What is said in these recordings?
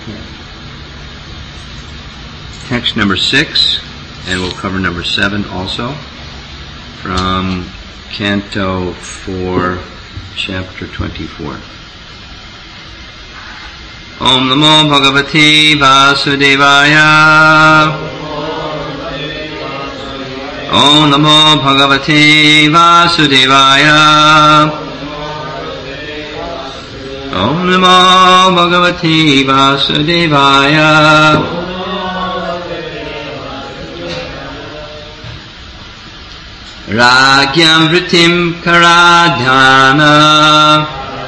Text number 6, and we'll cover number 7 also, from Canto 4, Chapter 24. Om Namo Bhagavate Vasudevaya. Om Namo Bhagavate Vasudevaya. Om Namo Bhagavate Vasudevaya. Ragyam Vritim Karadhana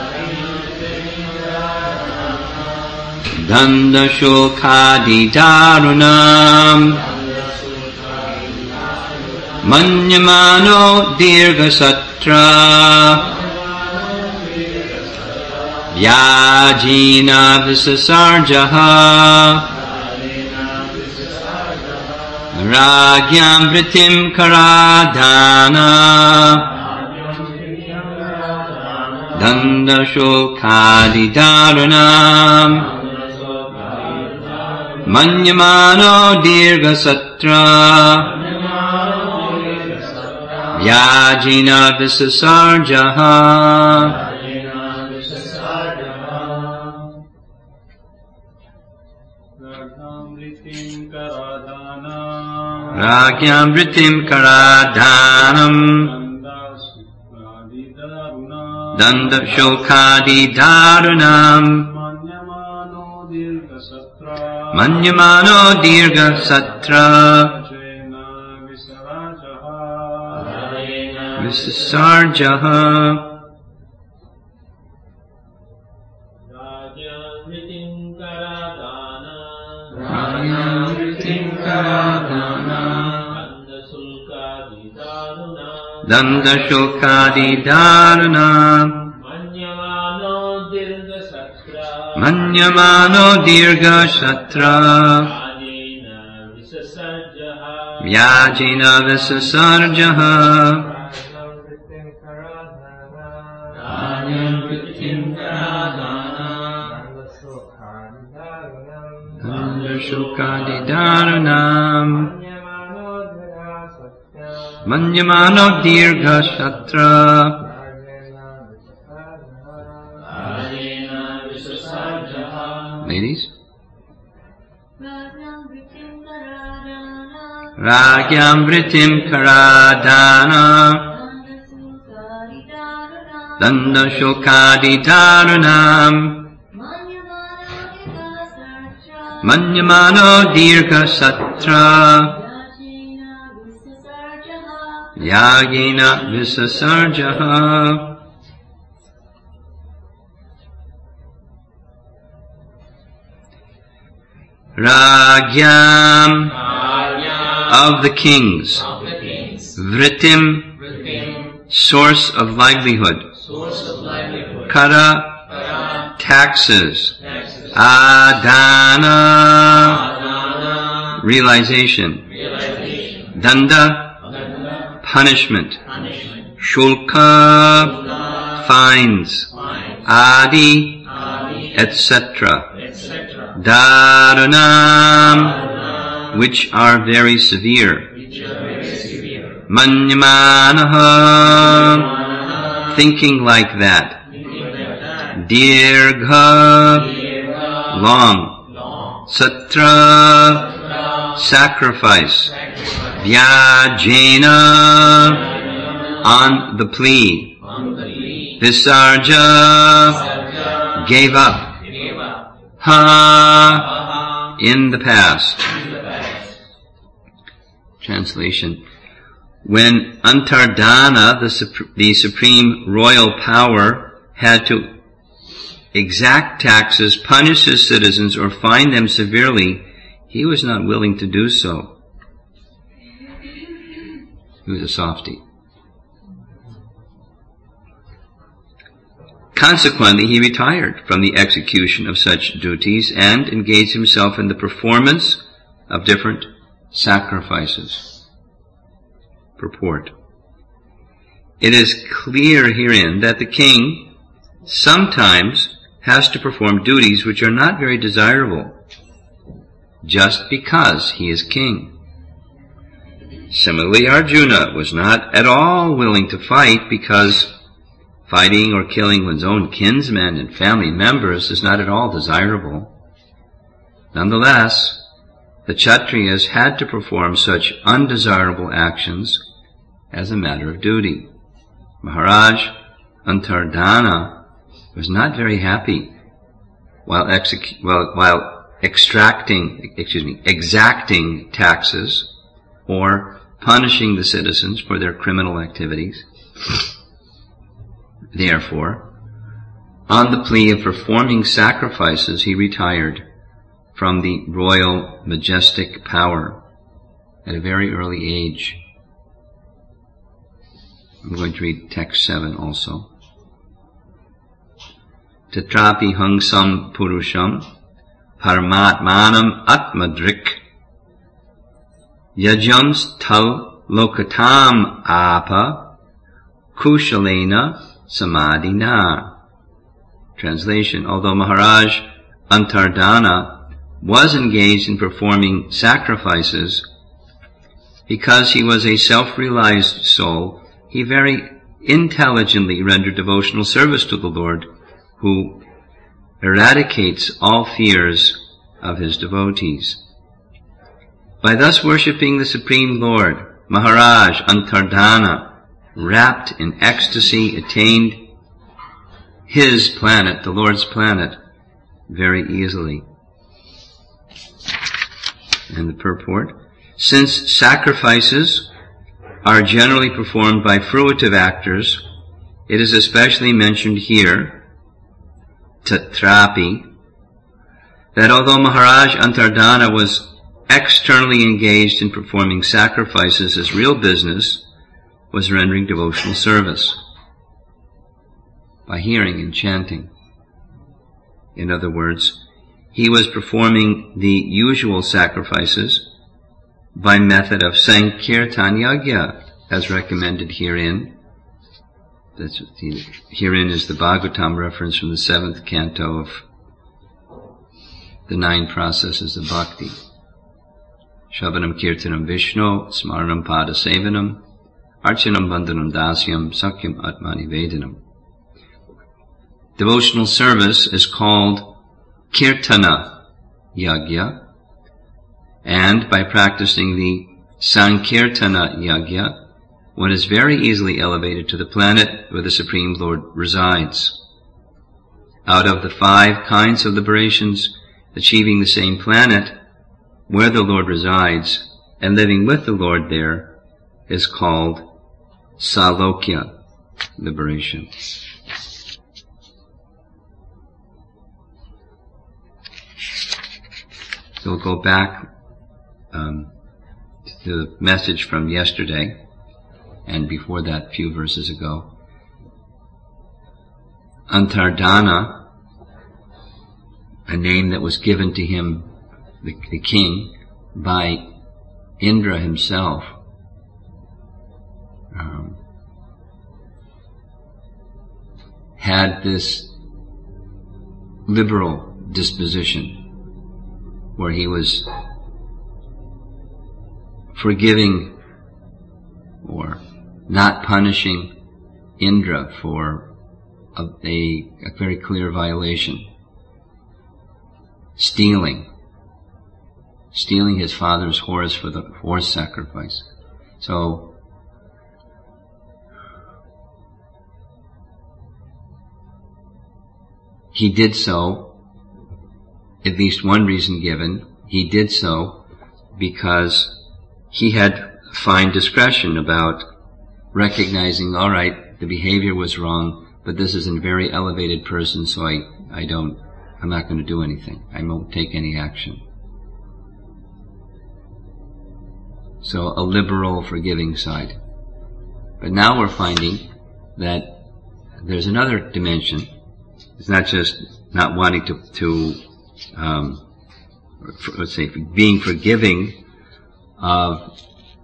Danda Shokadi Darunam Manyamano Dirga Satra Vyajina Visasarjaha Ragyam Vritim Karadhana Danda Shokadi Darunam Manyamano Dirga Satra Vyajina Visasarjaha. Ragyam Vritim Karadhanam Danda Shokadi Darunam Manyamano Dirga Satra Visasarjaha. Danda Shokadi Darunam Manyamano Dirga Satra Vyajina Visasarjaha. Danda Shokadi Darunam Manyamano Dirga Satra. Ladies? Ragyam Vritim Karadhana Danda Shokadi Darunam Manyamano Dirga Satra Yagina Visasarjaha. Ragyam of the kings. Vritim, source of livelihood. Kara, taxes. Adana, realization. Danda, punishment. Shulka, fines. Adi, etc. Darunam, which are very severe. Manyamanaha, thinking like that. Dirgha, long. Satra, sacrifice. Vyajena, on the plea. Visarja, gave up. Ha, in the past. Translation. When Antardana, the supreme royal power, had to exact taxes, punish his citizens, or fine them severely, he was not willing to do so. He was a softie. Consequently, he retired from the execution of such duties and engaged himself in the performance of different sacrifices. Purport. It is clear herein that the king sometimes has to perform duties which are not very desirable, just because he is king. Similarly, Arjuna was not at all willing to fight because fighting or killing one's own kinsmen and family members is not at all desirable. Nonetheless, the Kshatriyas had to perform such undesirable actions as a matter of duty. Maharaj Antardana was not very happy while exacting taxes or punishing the citizens for their criminal activities. Therefore, on the plea of performing sacrifices, he retired from the royal majestic power at a very early age. I'm going to read text 7 also. Tatrapi hangsam purusham paramatmanam atmadrik yajams tal lokatam apa kushalena samadhina. Translation: although Maharaj Antardana was engaged in performing sacrifices, because he was a self-realized soul, he very intelligently rendered devotional service to the Lord, who eradicates all fears of his devotees. By thus worshipping the Supreme Lord, Maharaj Antardana, wrapped in ecstasy, attained his planet, the Lord's planet, very easily. And the purport: since sacrifices are generally performed by fruitive actors, it is especially mentioned here, tatrapi, that although Maharaj Antardana was externally engaged in performing sacrifices, his real business was rendering devotional service by hearing and chanting. In other words, he was performing the usual sacrifices by method of Sankirtan Yagya, as recommended herein. Herein is the Bhagavatam reference from the 7th canto of the 9 processes of bhakti. Shravanam Kirtanam Vishnu, Smaranam Pada Sevanam, Archanam Bandhanam Dasyam, Sakyam Atmani Vedanam. Devotional service is called Kirtana Yagya, and by practicing the Sankirtana Yagya, one is very easily elevated to the planet where the Supreme Lord resides. Out of the 5 kinds of liberations, achieving the same planet where the Lord resides and living with the Lord there is called Salokya liberation. So we'll go back to the message from yesterday, and before that, a few verses ago. Antardana, a name that was given to him, the king, by Indra himself, had this liberal disposition where he was forgiving or not punishing Indra for a very clear violation. Stealing his father's horse for the horse sacrifice. So he did so, at least one reason given, he did so because he had fine discretion about recognizing, all right, the behavior was wrong, but this is a very elevated person, so I'm not going to do anything. I won't take any action. So a liberal, forgiving side. But now we're finding that there's another dimension. It's not just not wanting let's say, being forgiving of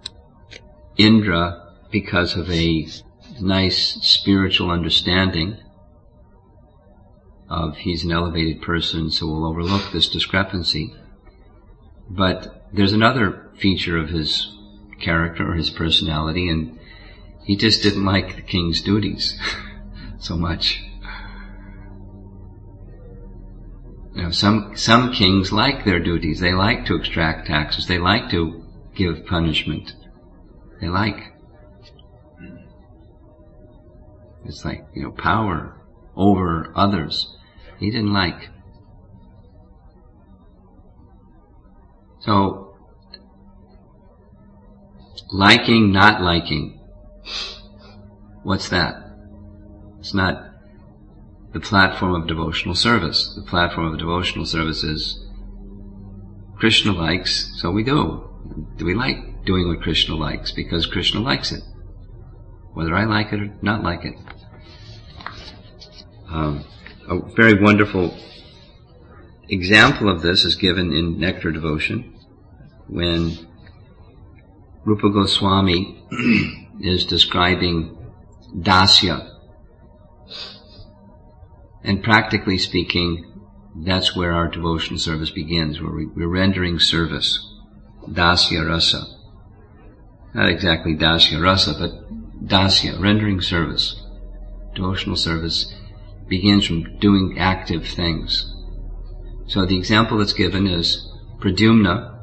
Indra because of a nice spiritual understanding of he's an elevated person, so we'll overlook this discrepancy. But there's another feature of his character or his personality, and he just didn't like the king's duties so much. You know, some kings like their duties. They like to extract taxes. They like to give punishment. They like. It's like, you know, power over others. He didn't like. So, liking, not liking. What's that? It's not the platform of devotional service. The platform of devotional service is Krishna likes, so we do. Do we like doing what Krishna likes? Because Krishna likes it. Whether I like it or not like it. A very wonderful example of this is given in Nectar Devotion, when Rupa Goswami is describing dasya. And practically speaking, that's where our devotional service begins, where we're rendering service. Dasya rasa. Not exactly dasya rasa, but dasya, rendering service. Devotional service begins from doing active things. So the example that's given is Pradyumna,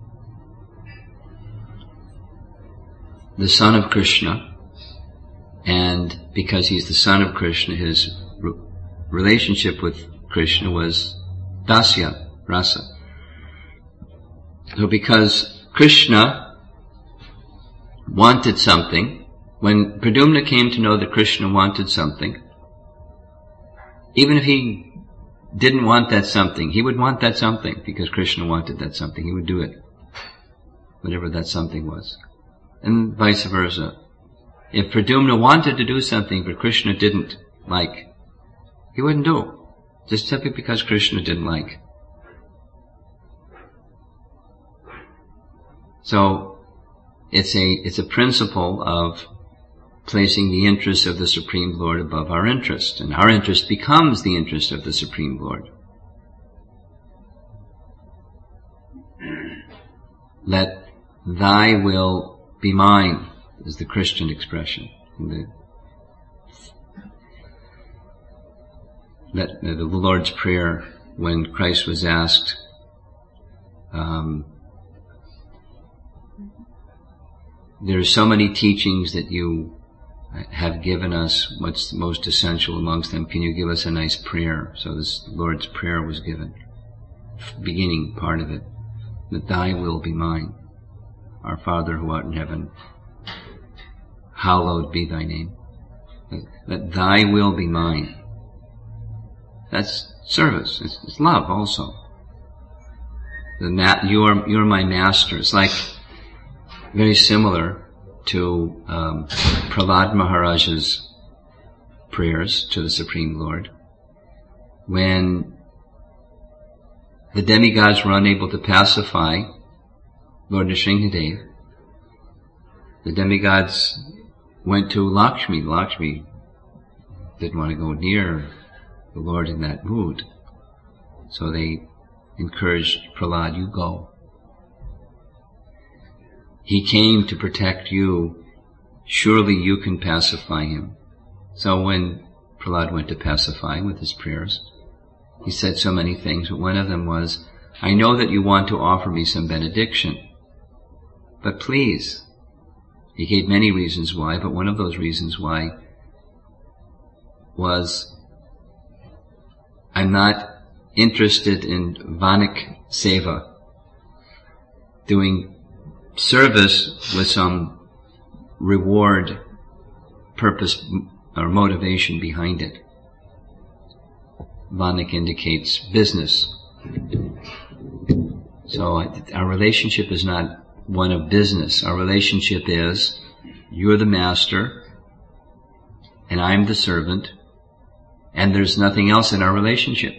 the son of Krishna, and because he's the son of Krishna, his relationship with Krishna was dasya rasa. So because Krishna wanted something, when Pradyumna came to know that Krishna wanted something, even if he didn't want that something, he would want that something because Krishna wanted that something. He would do it, whatever that something was. And vice versa. If Pradyumna wanted to do something but Krishna didn't like, he wouldn't do it, just simply because Krishna didn't like. So, it's a principle of placing the interests of the Supreme Lord above our interest, and our interest becomes the interest of the Supreme Lord. Let thy will be mine, is the Christian expression. The Lord's Prayer, when Christ was asked, there's so many teachings that you have given us, what's the most essential amongst them? Can you give us a nice prayer? So this Lord's Prayer was given, beginning part of it, that thy will be mine. Our Father who art in heaven, hallowed be thy name. That thy will be mine. That's service. It's love also. You're my master. It's like very similar to Prahlad Maharaja's prayers to the Supreme Lord. When the demigods were unable to pacify Lord Nrsimhadev, the demigods went to Lakshmi. Lakshmi didn't want to go near the Lord in that mood. So they encouraged Prahlad, you go. He came to protect you. Surely you can pacify him. So when Prahlad went to pacify him with his prayers, he said so many things, but one of them was, I know that you want to offer me some benediction, but please. He gave many reasons why, but one of those reasons why was, I'm not interested in Vanik Seva, doing service with some reward, purpose, or motivation behind it. Vanik indicates business. So our relationship is not one of business. Our relationship is, you're the master, and I'm the servant, and there's nothing else in our relationship.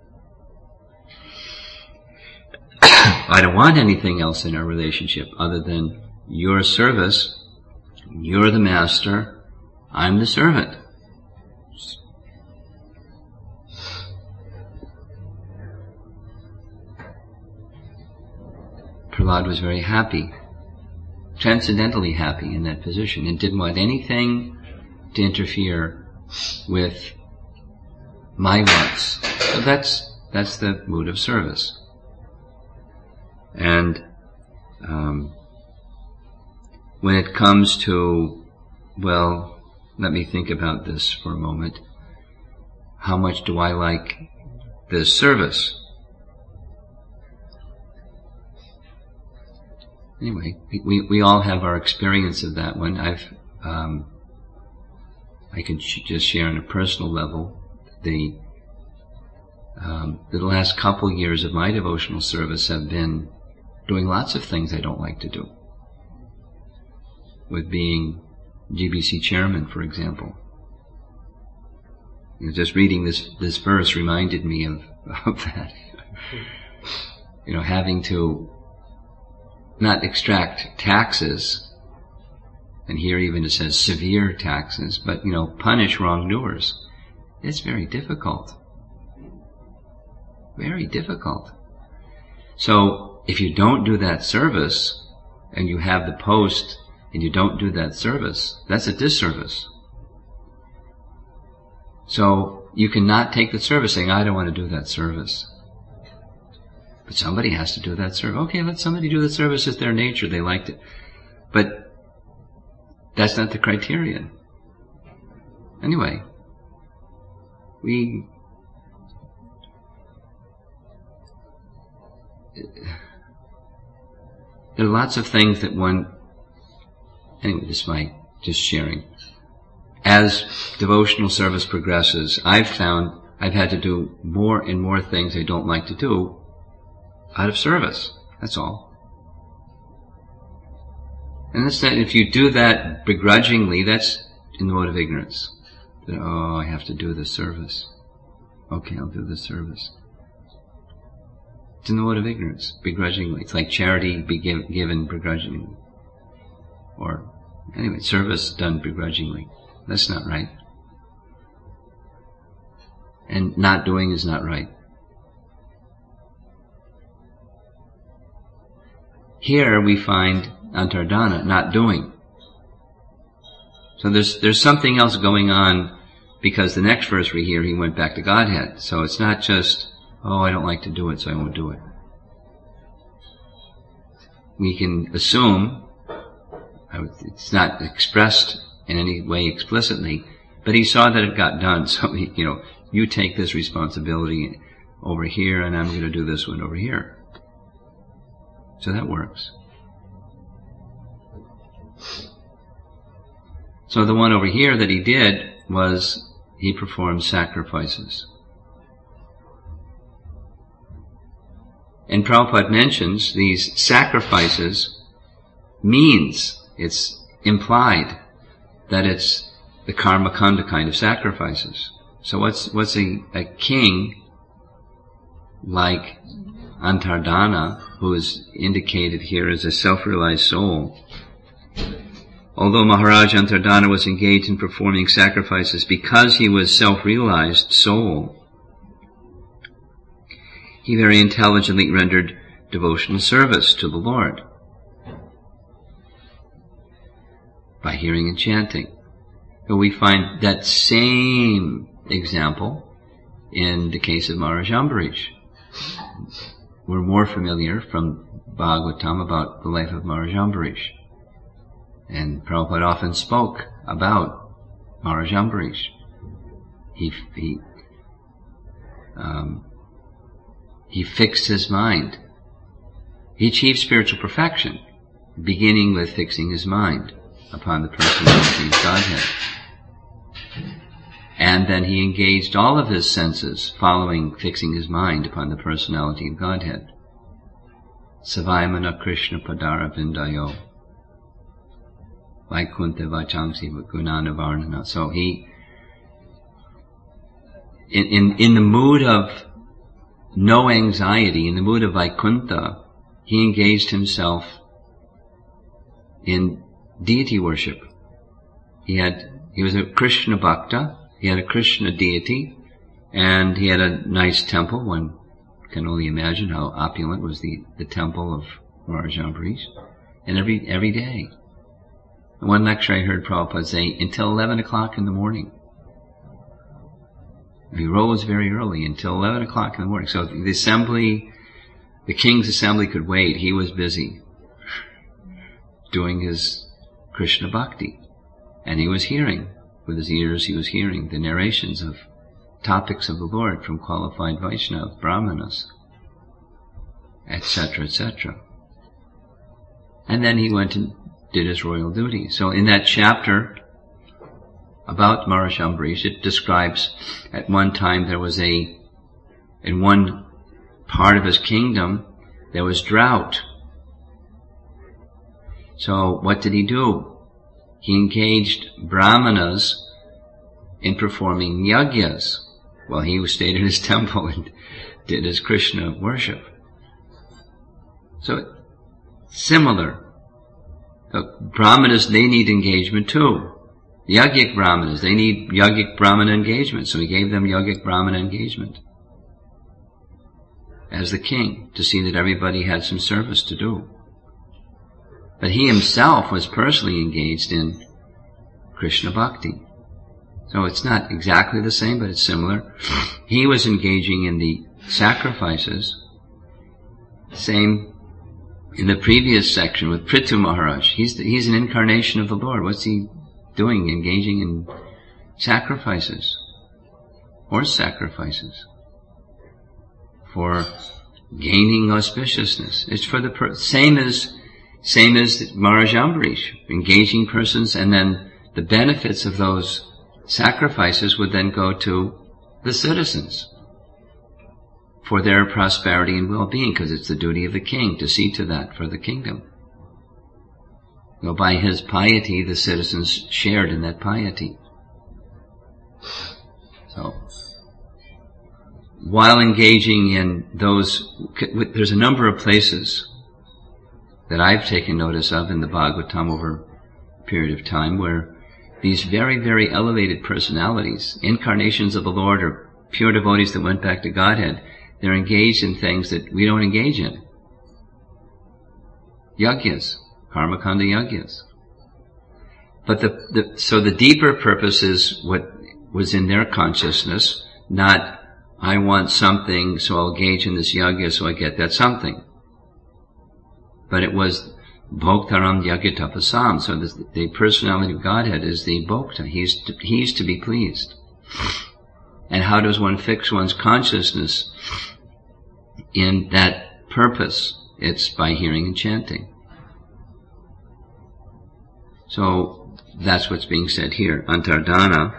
I don't want anything else in our relationship other than your service, you're the master, I'm the servant. Prahlad was very happy, transcendentally happy in that position, and didn't want anything to interfere with my wants. So that's the mood of service. And when it comes to, well, let me think about this for a moment. How much do I like this service? Anyway, we all have our experience of that one. I can just share on a personal level. The last couple years of my devotional service have been doing lots of things I don't like to do. With being GBC chairman, for example. Just reading this verse reminded me of that. Having to not extract taxes, and here even it says severe taxes, but punish wrongdoers. It's very difficult. Very difficult. So if you don't do that service, and you have the post, and you don't do that service, that's a disservice. So you cannot take the service saying, I don't want to do that service. But somebody has to do that service. Okay, let somebody do the service. It's their nature. They liked it. But that's not the criterion. Anyway, there are lots of things that anyway, this might just sharing. As devotional service progresses, I've found I've had to do more and more things I don't like to do out of service. That's all. And that's that. If you do that begrudgingly, that's in the mode of ignorance. That, I have to do this service. Okay, I'll do this service. It's in the mode of ignorance, begrudgingly. It's like charity be given begrudgingly. Or, anyway, service done begrudgingly. That's not right. And not doing is not right. Here we find Antardana not doing. So there's something else going on, because the next verse we hear, he went back to Godhead. So it's not just, I don't like to do it, so I won't do it. We can assume, it's not expressed in any way explicitly, but he saw that it got done, so you take this responsibility over here, and I'm going to do this one over here. So that works. So the one over here that he did was, he performed sacrifices. And Prabhupada mentions these sacrifices means, it's implied that it's the karma kanda kind of sacrifices. So what's a king like Antardana, who is indicated here as a self-realized soul? Although Maharaj Antardana was engaged in performing sacrifices because he was self-realized soul, he very intelligently rendered devotional service to the Lord by hearing and chanting. So we find that same example in the case of Maharaj Ambarish. We're more familiar from Bhagavatam about the life of Maharaj Ambarish. And Prabhupada often spoke about Maharaj Ambarish. He fixed his mind. He achieved spiritual perfection, beginning with fixing his mind upon the personality of Godhead. And then he engaged all of his senses following fixing his mind upon the personality of Godhead. Savaimana Krishna Padara Vindayo Vaikuntha Vachangsi Gunana Varnana. So he, in the mood of no anxiety, in the mood of Vaikuntha, he engaged himself in deity worship. He was a Krishna Bhakta, he had a Krishna deity, and he had a nice temple. One can only imagine how opulent was the temple of Maharaj Ambarish, and every day. In one lecture I heard Prabhupada say, until 11 o'clock in the morning. He rose very early, until 11 o'clock in the morning. So the assembly, the king's assembly could wait. He was busy doing his Krishna Bhakti. And he was hearing, with his ears he was hearing the narrations of topics of the Lord from qualified Vaishnava, Brahmanas, etc., etc. And then he went and did his royal duty. So in that chapter about Maharaj Ambarish, it describes at one time there was in one part of his kingdom, there was drought. So what did he do? He engaged Brahmanas in performing yagyas while he stayed in his temple and did his Krishna worship. So, similar. Brahmanas, they need engagement too. Yogic Brahmanas, they need Yogic Brahmana engagement, so he gave them Yogic Brahmana engagement as the king, to see that everybody had some service to do. But he himself was personally engaged in Krishna Bhakti. So it's not exactly the same, but it's similar. He was engaging in the sacrifices. Same in the previous section with Prithu Maharaj. He's an incarnation of the Lord. What's he doing? Engaging in sacrifices. Horse sacrifices. For gaining auspiciousness. It's for the same as Maharaj Ambarish, engaging persons, and then the benefits of those sacrifices would then go to the citizens for their prosperity and well-being, because it's the duty of the king to see to that for the kingdom. Well, by his piety, the citizens shared in that piety. So, while engaging in those, there's a number of places that I've taken notice of in the Bhagavatam over a period of time where these very, very elevated personalities, incarnations of the Lord or pure devotees that went back to Godhead, they're engaged in things that we don't engage in. Yagyas, karmakanda yagyas. But so the deeper purpose is what was in their consciousness, not I want something, so I'll engage in this yagya so I get that something. But it was Bhoktaram Yagya Tapasam. So the personality of Godhead is the Bhokta. He's to be pleased. And how does one fix one's consciousness in that purpose? It's by hearing and chanting. So that's what's being said here. Antardana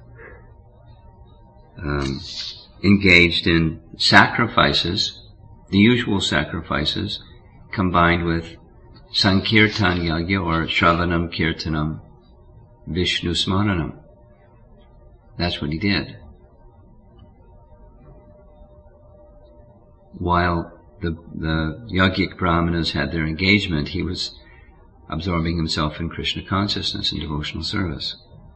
engaged in sacrifices, the usual sacrifices, combined with Sankirtan Yagya or Shravanam Kirtanam Vishnu Smaranam. That's what he did. While the Yogic Brahmanas had their engagement, he was absorbing himself in Krishna consciousness and devotional service.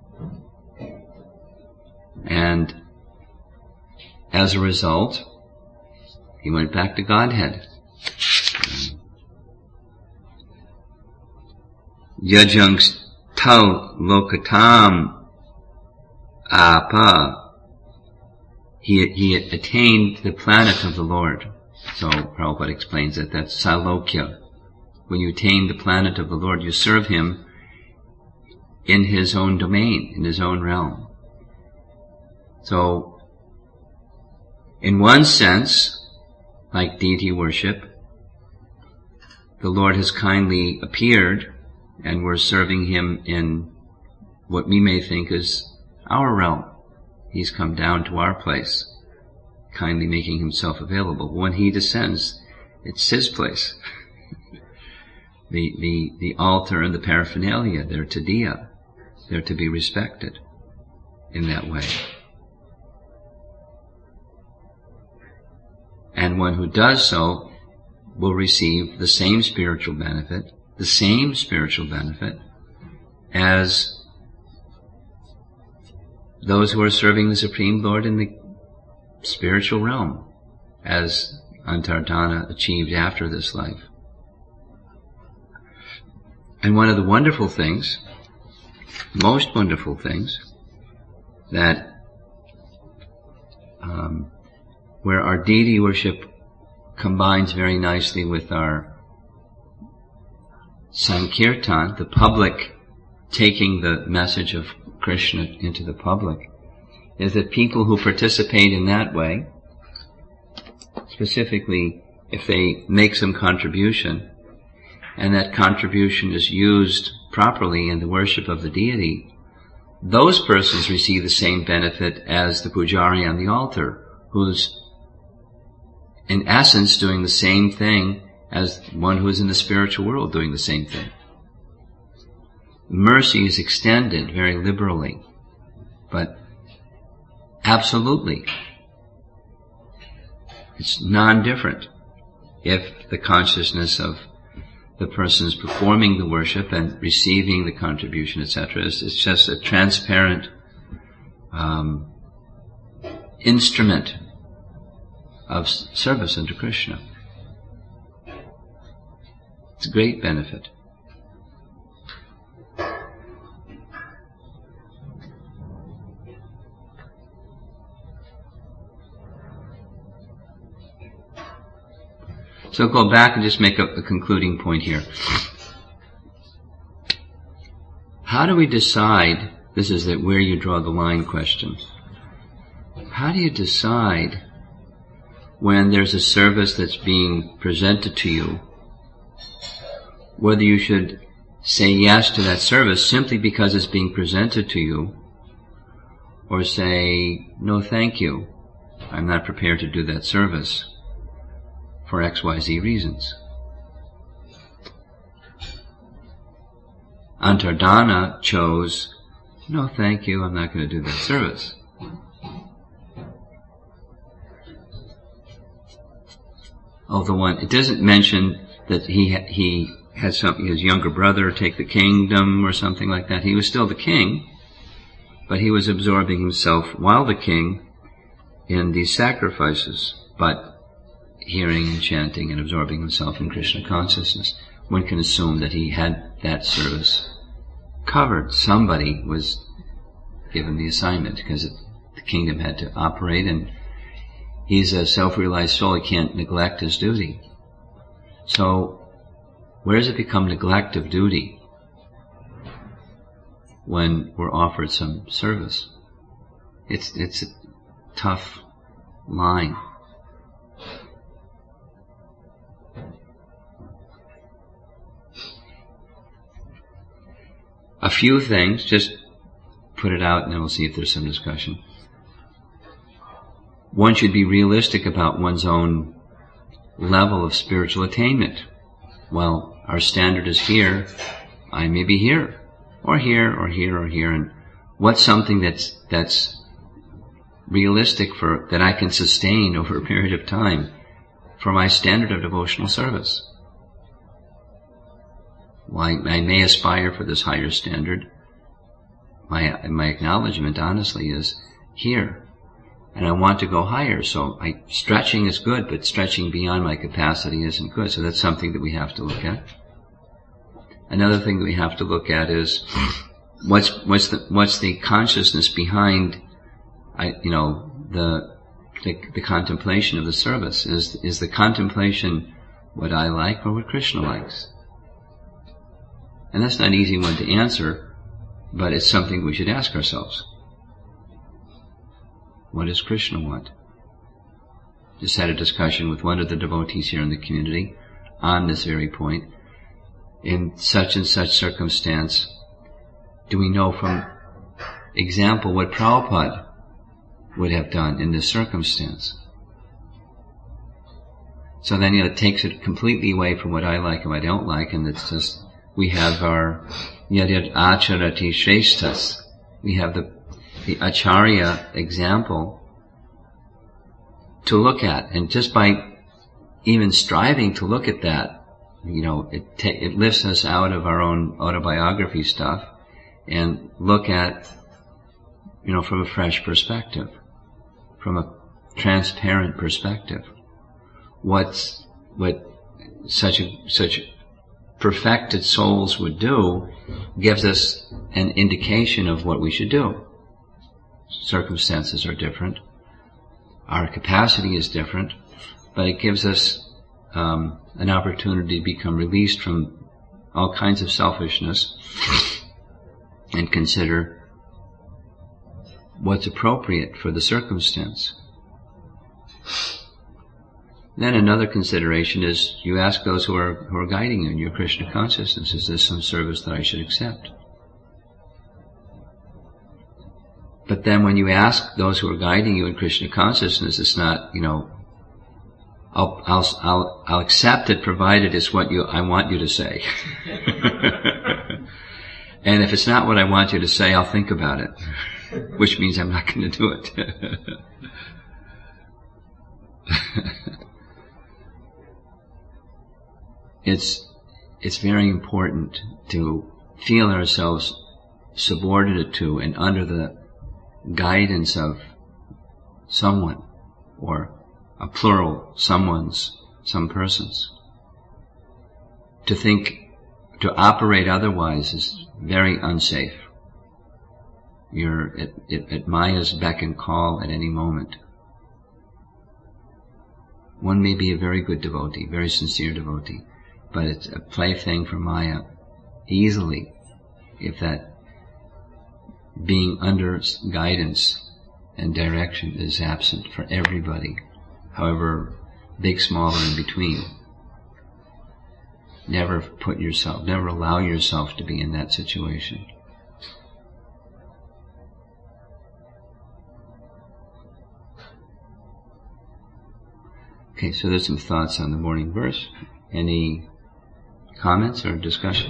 And as a result, he went back to Godhead. Yajungs tal lokatam apa. He attained the planet of the Lord. So Prabhupada explains that that's salokya. When you attain the planet of the Lord, you serve Him in His own domain, in His own realm. So, in one sense, like deity worship, the Lord has kindly appeared and we're serving Him in what we may think is our realm. He's come down to our place, kindly making Himself available. When He descends, it's His place. The altar and the paraphernalia, they're tadiya. They're to be respected in that way. And one who does so will receive the same spiritual benefit as those who are serving the Supreme Lord in the spiritual realm, as Antardana achieved after this life. And one of the wonderful things, most wonderful things, that where our deity worship combines very nicely with our Sankirtan, the public taking the message of Krishna into the public, is that people who participate in that way, specifically if they make some contribution, and that contribution is used properly in the worship of the deity, those persons receive the same benefit as the pujari on the altar, who's in essence doing the same thing as one who is in the spiritual world doing the same thing. Mercy is extended very liberally, but absolutely it's non-different if the consciousness of the persons performing the worship and receiving the contribution, etc., is just a transparent instrument of service unto Krishna. It's a great benefit. So go back and just make a concluding point here. How do we decide, this is that where you draw the line question, how do you decide when there's a service that's being presented to you, whether you should say yes to that service simply because it's being presented to you, or say, no thank you, I'm not prepared to do that service for XYZ reasons. Antardana chose, no thank you, I'm not going to do that service. It doesn't mention that he had his younger brother take the kingdom or something like that. He was still the king, but he was absorbing himself while the king in these sacrifices, but hearing and chanting and absorbing himself in Krishna consciousness. One can assume that he had that service covered. Somebody was given the assignment because the kingdom had to operate, and he's a self-realized soul. He can't neglect his duty. So where does it become neglect of duty when we're offered some service? It's a tough line. A few things, just put it out and then we'll see if there's some discussion. One should be realistic about one's own level of spiritual attainment. Well, our standard is here, I may be here, or here, or here, or here, and what's something that's realistic that I can sustain over a period of time for my standard of devotional service? Well, I may aspire for this higher standard. My acknowledgement, honestly, is here. And I want to go higher, so stretching is good, but stretching beyond my capacity isn't good. So that's something that we have to look at. Another thing that we have to look at is what's the consciousness behind the contemplation of the service. Is the contemplation what I like or what Krishna likes? And that's not an easy one to answer, but it's something we should ask ourselves. What does Krishna want? Just had a discussion with one of the devotees here in the community on this very point. In such and such circumstance, do we know from example what Prabhupada would have done in this circumstance? So then it takes it completely away from what I like and what I don't like, and it's just, we have our Yadyat Acharati Shreshtas. We have the Acharya example to look at, and just by even striving to look at that, it lifts us out of our own autobiography stuff and look at, from a fresh perspective, from a transparent perspective, what such perfected souls would do gives us an indication of what we should do. Circumstances are different. Our capacity is different, but it gives us an opportunity to become released from all kinds of selfishness and consider what's appropriate for the circumstance. Then another consideration is you ask those who are guiding you in your Krishna consciousness, is this some service that I should accept? But then when you ask those who are guiding you in Krishna consciousness, it's not, I'll accept it provided it's what I want you to say. And if it's not what I want you to say, I'll think about it, which means I'm not going to do it. It's very important to feel ourselves subordinate to and under the guidance of someone, or a plural, some persons. To operate otherwise is very unsafe. You're at Maya's beck and call at any moment. One may be a very good devotee, very sincere devotee, but it's a plaything for Maya easily if that being under guidance and direction is absent for everybody, however big, small, or in between. Never allow yourself to be in that situation. Okay, so there's some thoughts on the morning verse. Any comments or discussion?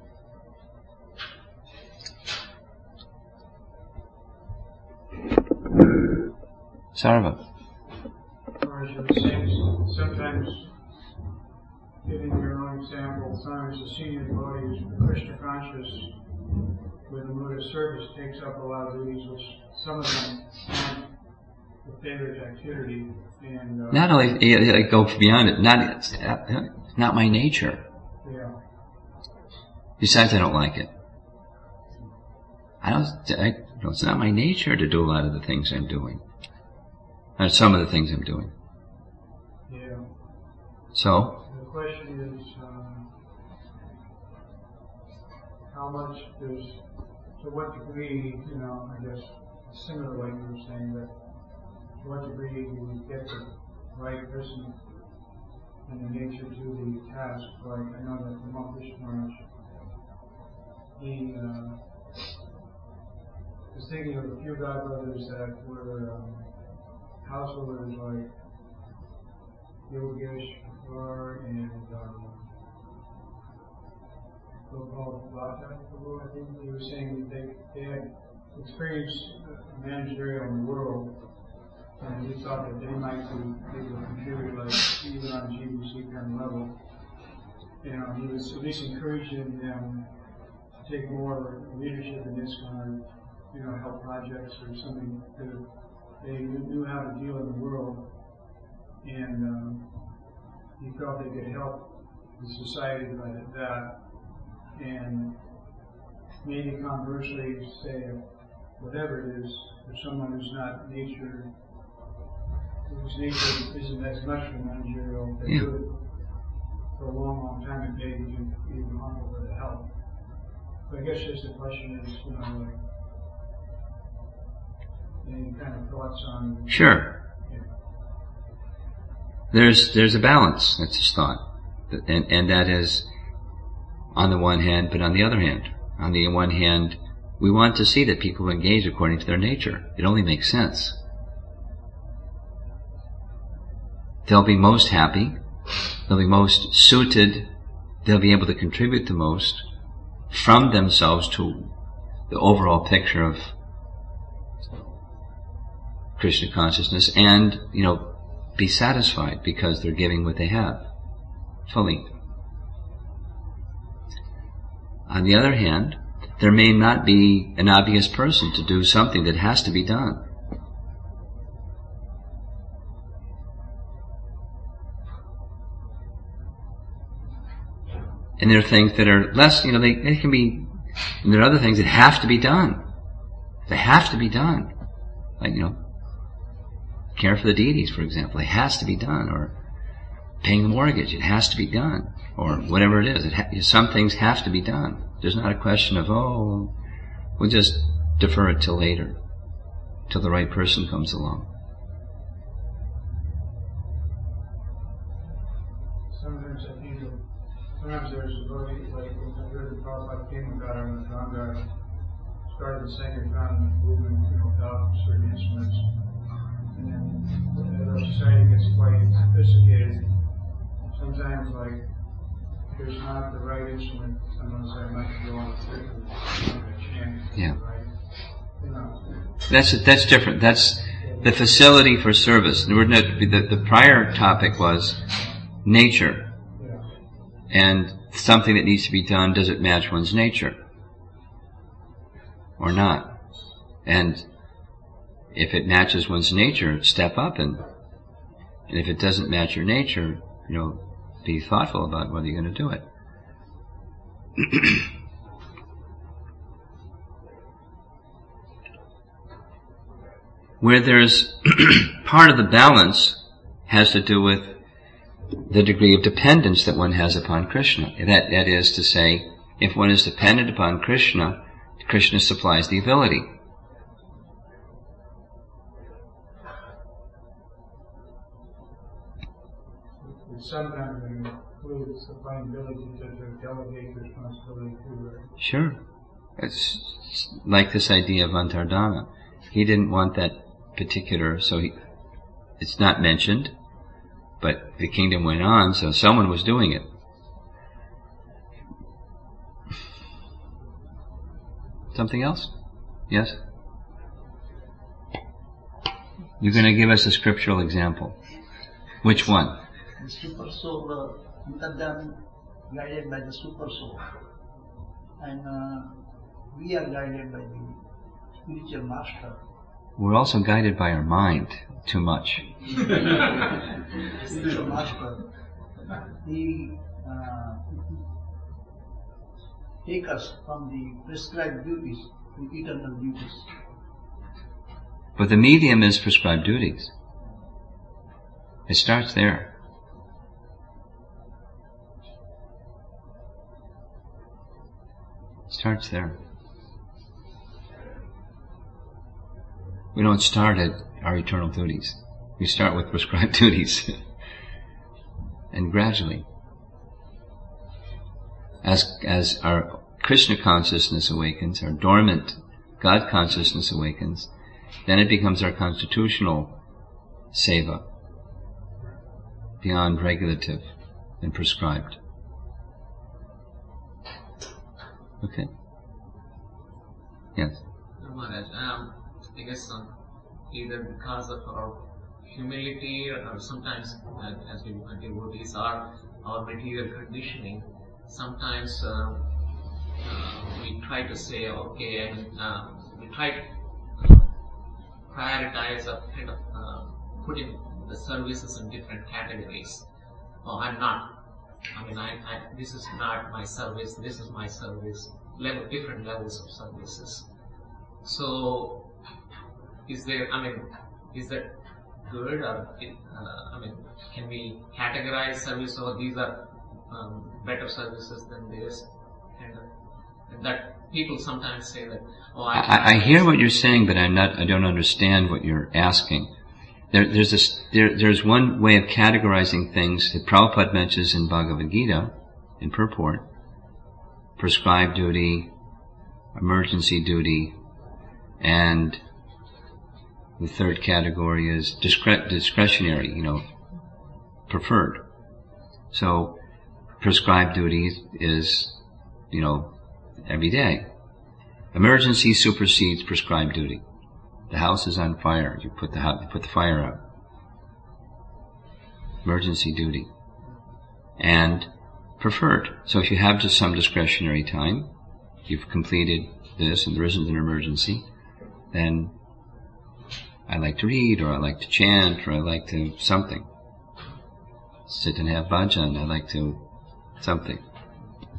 Sarva. Or as you were saying, sometimes giving your own example, sometimes the senior devotee is Krishna conscious with a mood of service takes up a lot of duties, which some of them aren't the favorite activity. And not only I go beyond it, not my nature. Yeah. Besides, I don't like it. It's not my nature to do a lot of the things I'm doing. Or some of the things I'm doing. Yeah. So? The question is, how much to what degree, I guess, similar to what you were saying, that to what degree do you get the right person and the nature to the task? Like, I know that the Mahaprabhu Maharaj, he was thinking of a few godbrothers that were householders like Yogeshwar and Gopal Bhatta, I think he was saying that they had experienced managerial in the world, and he thought that they might be able to contribute, like even on a GBC kind of level. He was at least encouraging them to take more leadership in this kind of, help projects or something that they knew how to deal in the world, and he felt they could help the society by that, and maybe conversely say, whatever it is, for someone who's not nature, whose nature isn't as much of a managerial, they do it for a long, long time, and maybe even humble for the help. But I guess just the question is, any kind of thoughts on? Sure. Yeah. There's a balance. That's his thought, and that is on the one hand, but on the other hand, we want to see that people engage according to their nature. It only makes sense. They'll be most happy. They'll be most suited. They'll be able to contribute the most from themselves to the overall picture of Krishna consciousness, and be satisfied because they're giving what they have fully. On the other hand, there may not be an obvious person to do something that has to be done. And there are things that are less, they can be, and there are other things that have to be done. They have to be done. Like, care for the deities, for example. It has to be done. Or paying the mortgage, it has to be done. Or whatever it is. Some things have to be done. There's not a question of, we'll just defer it till later. Till the right person comes along. Sometimes I think sometimes there's a devotee, like I heard the Prabhupada came about on the Ganga, started the Sankirtan movement, without certain instruments. And then our society gets quite sophisticated. Sometimes, like, there's not the right instrument. Sometimes I might go on a chant. Yeah. Right? That's different. That's the facility for service. The prior topic was nature. Yeah. And something that needs to be done, does it match one's nature? Or not? And if it matches one's nature, step up, and if it doesn't match your nature, be thoughtful about whether you're going to do it. Where there's part of the balance has to do with the degree of dependence that one has upon Krishna. That is to say, if one is dependent upon Krishna, Krishna supplies the ability. Sometimes we include supplying ability to delegate responsibility to. Sure. It's like this idea of Antardana. He didn't want that particular, it's not mentioned, but the kingdom went on, so someone was doing it. Something else? Yes? You're going to give us a scriptural example. Which one? The super soul, Antardana guided by the super soul. And we are guided by the spiritual master. We're also guided by our mind too much. Spiritual master. He take us from the prescribed duties to eternal duties. But the medium is prescribed duties. It starts there. It starts there. We don't start at our eternal duties. We start with prescribed duties. And gradually, as our Krishna consciousness awakens, our dormant God consciousness awakens, then it becomes our constitutional seva, beyond regulative and prescribed. Okay. Yes. Maharaj, I guess either because of our humility or sometimes as we devotees are our material conditioning, sometimes we try to say, okay, we try to prioritize or kind of putting the services in different categories. Oh, I'm not. This is not my service, this is my service. Different levels of services. So, is that good, or can we categorize service, or these are better services than this? And that people sometimes say that, I hear what you're saying, but I don't understand what you're asking. There's one way of categorizing things that Prabhupada mentions in Bhagavad Gita, in purport: prescribed duty, emergency duty, and the third category is discretionary, preferred. So, prescribed duty is, every day. Emergency supersedes prescribed duty. The house is on fire, you put the fire out. Emergency duty. And preferred. So if you have just some discretionary time, you've completed this and there isn't an emergency, then I like to read, or I like to chant, or I like to something. Sit and have bhajan, I like to something.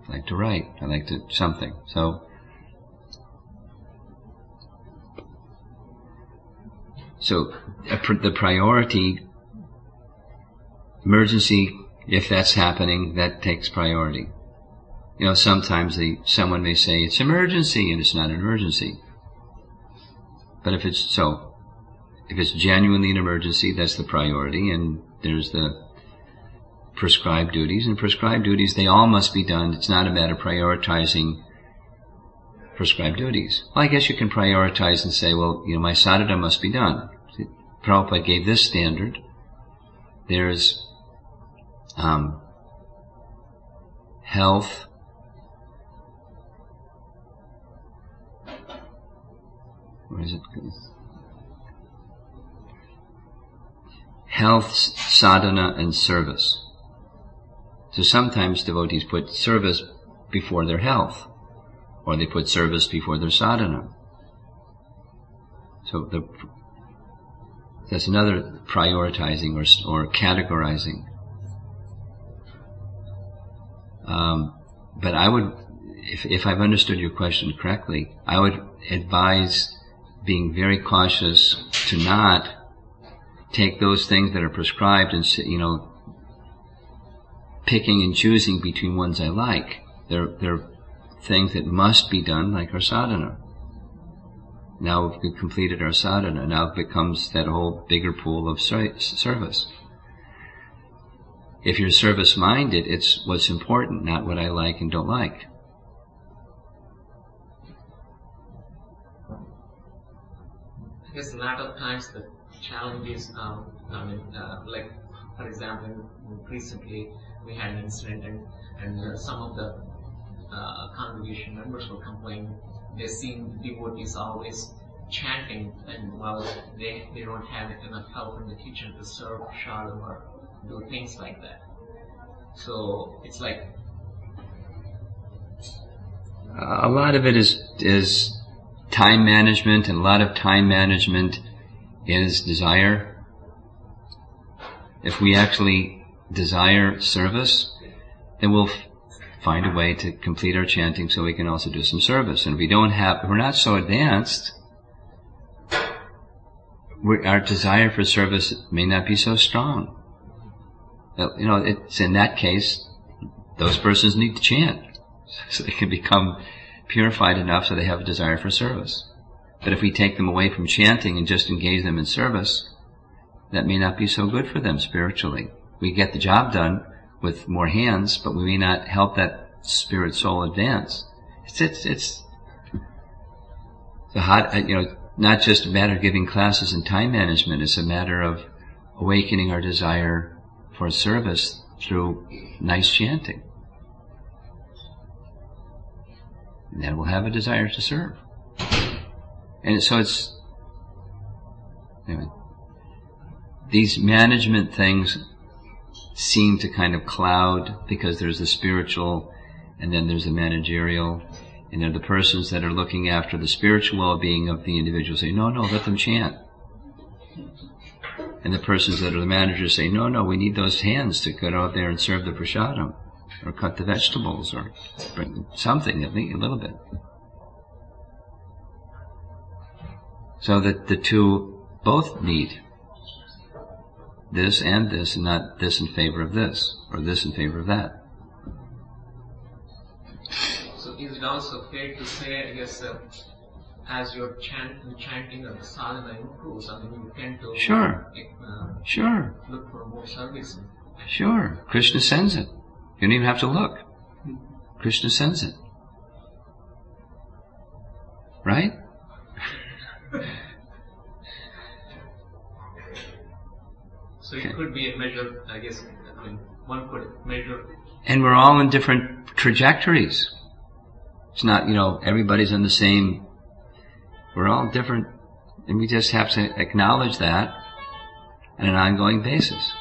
I like to write. I like to something. So the priority, emergency, if that's happening, that takes priority. You know, sometimes someone may say it's emergency and it's not an emergency. But if it's genuinely an emergency, that's the priority, and there's the prescribed duties. And prescribed duties, they all must be done. It's not a matter of prioritizing prescribed duties. Well, I guess you can prioritize and say, well, you know, my sadhana must be done. Prabhupada gave this standard. There's health, where is it? Health, sadhana, and service. So sometimes devotees put service before their health, or they put service before their sadhana. So that's another prioritizing or categorizing. But I would, if I've understood your question correctly, I would advise being very cautious to not take those things that are prescribed and, you know, picking and choosing between ones I like. They're things that must be done, like our sadhana. Now we've completed our sadhana. Now it becomes that whole bigger pool of service. If you're service-minded, it's what's important, not what I like and don't like. I guess a lot of times the challenge is, like, for example, recently we had an incident and some of the congregation members were complaining. They seem devotees always chanting, and while they don't have enough help in the kitchen to serve prasadam or do things like that. So it's like a lot of it is time management, and a lot of time management is desire. If we actually desire service, then we'll find a way to complete our chanting so we can also do some service. And if we're not so advanced, our desire for service may not be so strong. You know, it's in that case, those persons need to chant so they can become purified enough so they have a desire for service. But if we take them away from chanting and just engage them in service, that may not be so good for them spiritually. We get the job done with more hands, but we may not help that spirit soul advance. It's not just a matter of giving classes and time management. It's a matter of awakening our desire for service through nice chanting. And then we'll have a desire to serve. And so these management things seem to kind of cloud, because there's the spiritual and then there's the managerial, and they're the persons that are looking after the spiritual well-being of the individual say, no, let them chant. And the persons that are the managers say, no, we need those hands to go out there and serve the prasadam, or cut the vegetables, or bring something, at least a little bit. So that the two both need this and this, and not this in favor of this, or this in favor of that. So is it also fair to say, I guess, as your chanting of the sadhana improves, I mean, you tend to Sure. look for more service? Sure. Krishna sends it. You don't even have to look. Krishna sends it. Right? So it could be a measure, I guess, one could measure. And we're all in different trajectories. It's not, everybody's on the same, we're all different, and we just have to acknowledge that on an ongoing basis.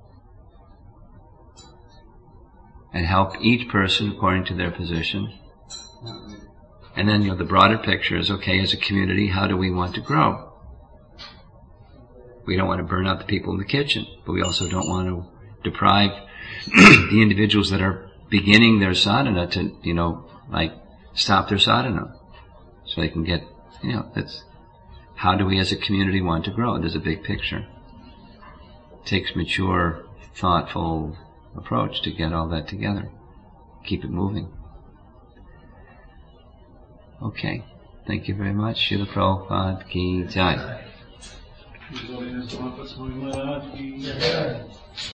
And help each person according to their position. And then, the broader picture is, okay, as a community, how do we want to grow? We don't want to burn out the people in the kitchen, but we also don't want to deprive the individuals that are beginning their sadhana to, stop their sadhana. So they can get, that's, how do we as a community want to grow? There's a big picture. It takes mature, thoughtful approach to get all that together. Keep it moving. Okay. Thank you very much. Srila Prabhupada ki jai.